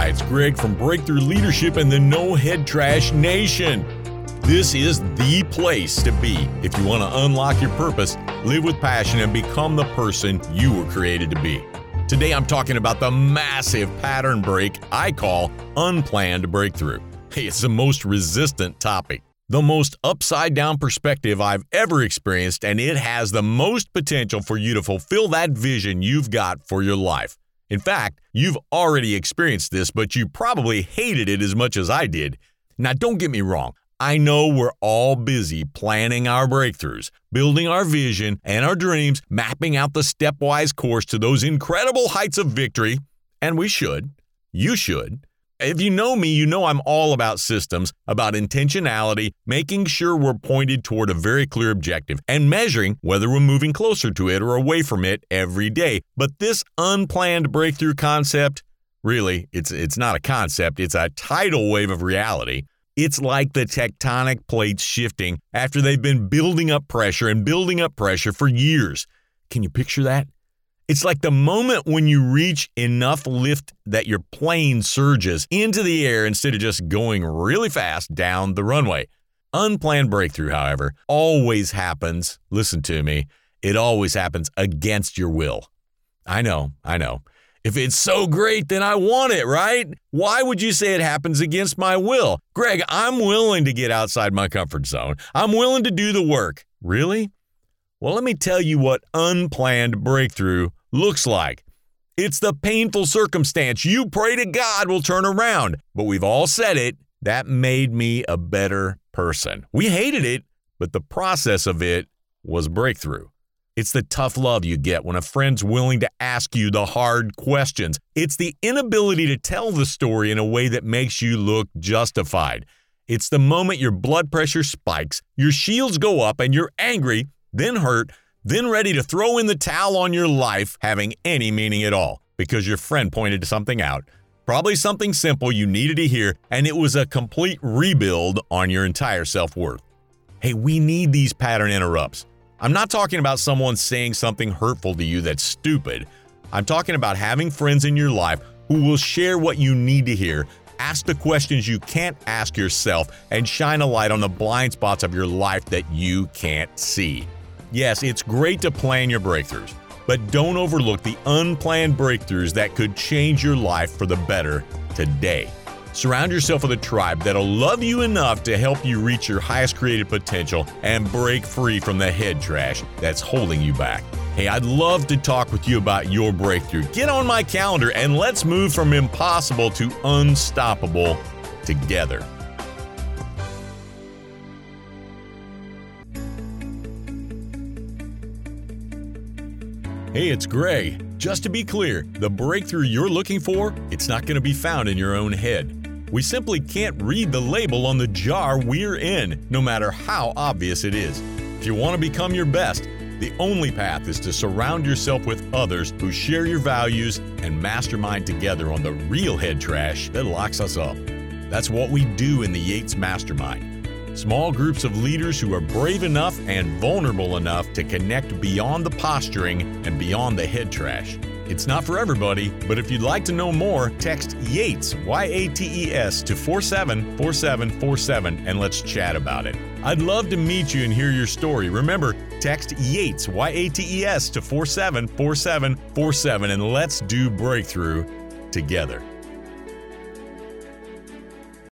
Hi, it's Greg from Breakthrough Leadership and the No Head Trash Nation. This is the place to be if you want to unlock your purpose, live with passion, and become the person you were created to be. Today, I'm talking about the massive pattern break I call unplanned breakthrough. Hey, it's the most resistant topic, the most upside-down perspective I've ever experienced, and it has the most potential for you to fulfill that vision you've got for your life. In fact, you've already experienced this, but you probably hated it as much as I did. Now, don't get me wrong. I know we're all busy planning our breakthroughs, building our vision and our dreams, mapping out the stepwise course to those incredible heights of victory, and we should. You should. If you know me, you know I'm all about systems, about intentionality, making sure we're pointed toward a very clear objective, and measuring whether we're moving closer to it or away from it every day. But this unplanned breakthrough concept, really, it's not a concept, it's a tidal wave of reality. It's like the tectonic plates shifting after they've been building up pressure for years. Can you picture that? It's like the moment when you reach enough lift that your plane surges into the air instead of just going really fast down the runway. Unplanned breakthrough, however, always happens, listen to me, it always happens against your will. I know. If it's so great, then I want it, right? Why would you say it happens against my will? Greg, I'm willing to get outside my comfort zone. I'm willing to do the work. Really? Well, let me tell you what unplanned breakthrough looks like. It's the painful circumstance you pray to God will turn around. But we've all said it, that made me a better person. We hated it, but the process of it was breakthrough. It's the tough love you get when a friend's willing to ask you the hard questions. It's the inability to tell the story in a way that makes you look justified. It's the moment your blood pressure spikes, your shields go up, and you're angry, then hurt, then ready to throw in the towel on your life having any meaning at all because your friend pointed something out, probably something simple you needed to hear, and it was a complete rebuild on your entire self-worth. Hey, we need these pattern interrupts. I'm not talking about someone saying something hurtful to you that's stupid. I'm talking about having friends in your life who will share what you need to hear, ask the questions you can't ask yourself, and shine a light on the blind spots of your life that you can't see. Yes, it's great to plan your breakthroughs, but don't overlook the unplanned breakthroughs that could change your life for the better today. Surround yourself with a tribe that'll love you enough to help you reach your highest creative potential and break free from the head trash that's holding you back. Hey, I'd love to talk with you about your breakthrough. Get on my calendar and let's move from impossible to unstoppable together. Hey, it's Greg. Just to be clear, the breakthrough you're looking for, it's not going to be found in your own head. We simply can't read the label on the jar we're in, no matter how obvious it is. If you want to become your best, the only path is to surround yourself with others who share your values and mastermind together on the real head trash that locks us up. That's what we do in the Yates Mastermind. Small groups of leaders who are brave enough and vulnerable enough to connect beyond the posturing and beyond the head trash. It's not for everybody, but if you'd like to know more, text YATES, Y-A-T-E-S, to 474747 and let's chat about it. I'd love to meet you and hear your story. Remember, text YATES, Y-A-T-E-S, to 474747 and let's do breakthrough together.